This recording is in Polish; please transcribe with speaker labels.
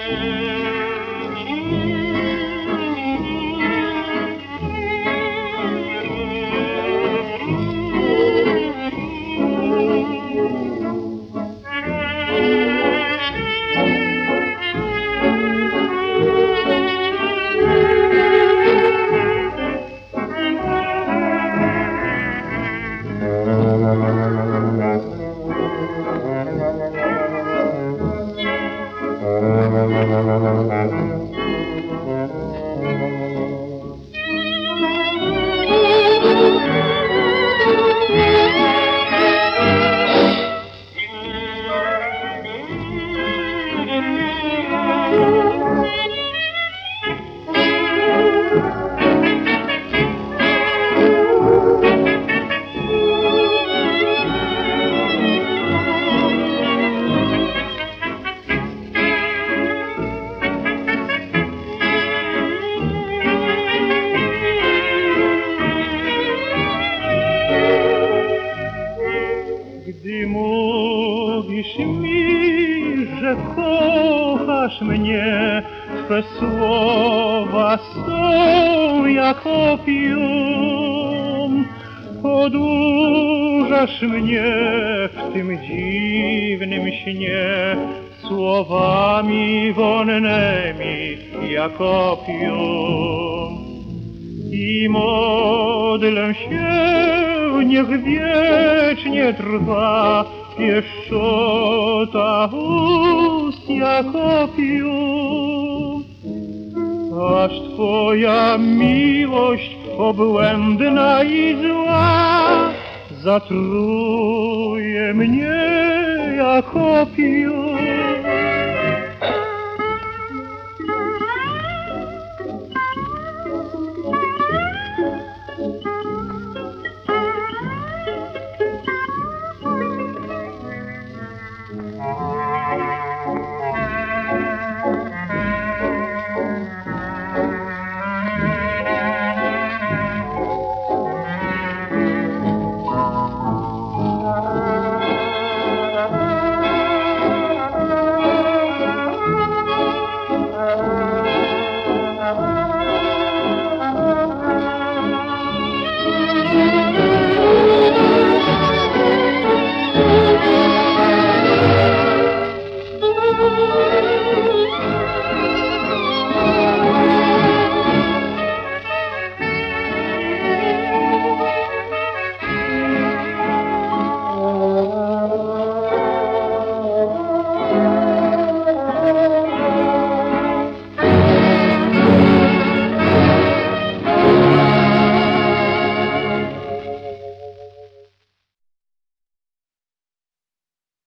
Speaker 1: Gdy mówisz mi, że kochasz mnie, twe słowa są jak opium. Podurzasz mnie w tym dziwnym śnie słowami wonnymi jak opium. I modlę się, niech wiecznie trwa pieszczota ust jak opium. Aż Twoja miłość obłędna i zła zatruje mnie jak opium.